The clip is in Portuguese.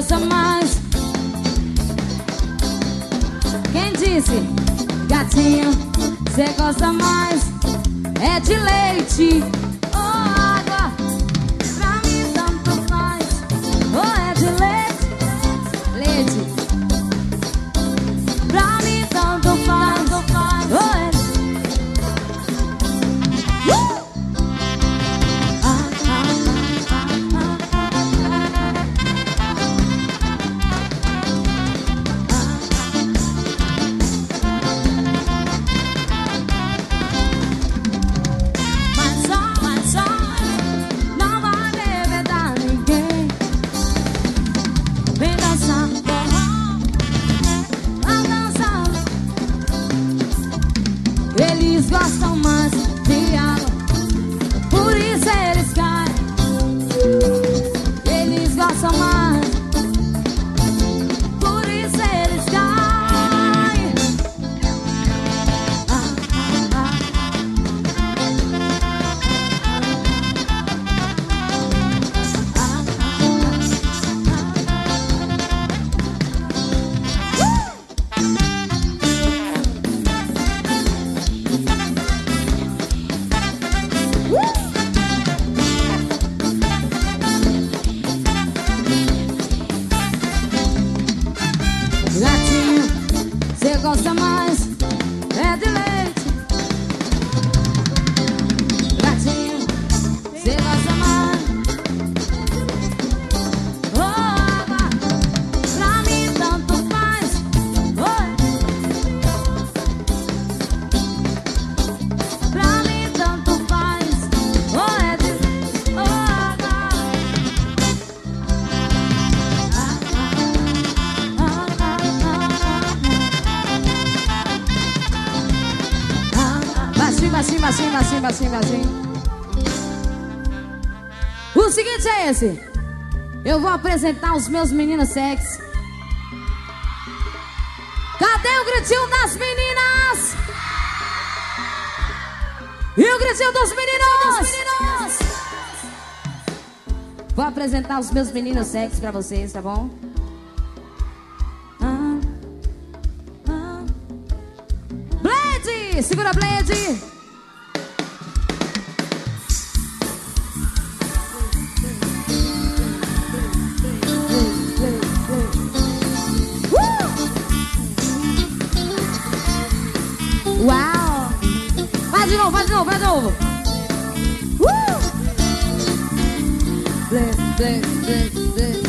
gosta mais? Quem disse? Gatinho, cê gosta mais? É de leite ou água? Pra mim tanto faz. Ou é de leite? Leite. Pra mim tanto faz. Ou é de... Eles gostam mais de água, por isso eles caem. Eles gostam mais, por isso eles caem. Gatinho, cê gosta mais? É de leite. Gatinho, cê gosta mais? Oh, água, pra mim tanto faz. Oi. Pra mim tanto faz. Oh, é de leite. Oh, água. Baixinho. O seguinte é esse. Eu vou apresentar os meus meninos sexy. Cadê o gritinho das meninas? E o gritinho dos meninos? Vou apresentar os meus meninos sexy pra vocês, tá bom? Blade! Segura, Blade! Uau! Vai de novo! Blade.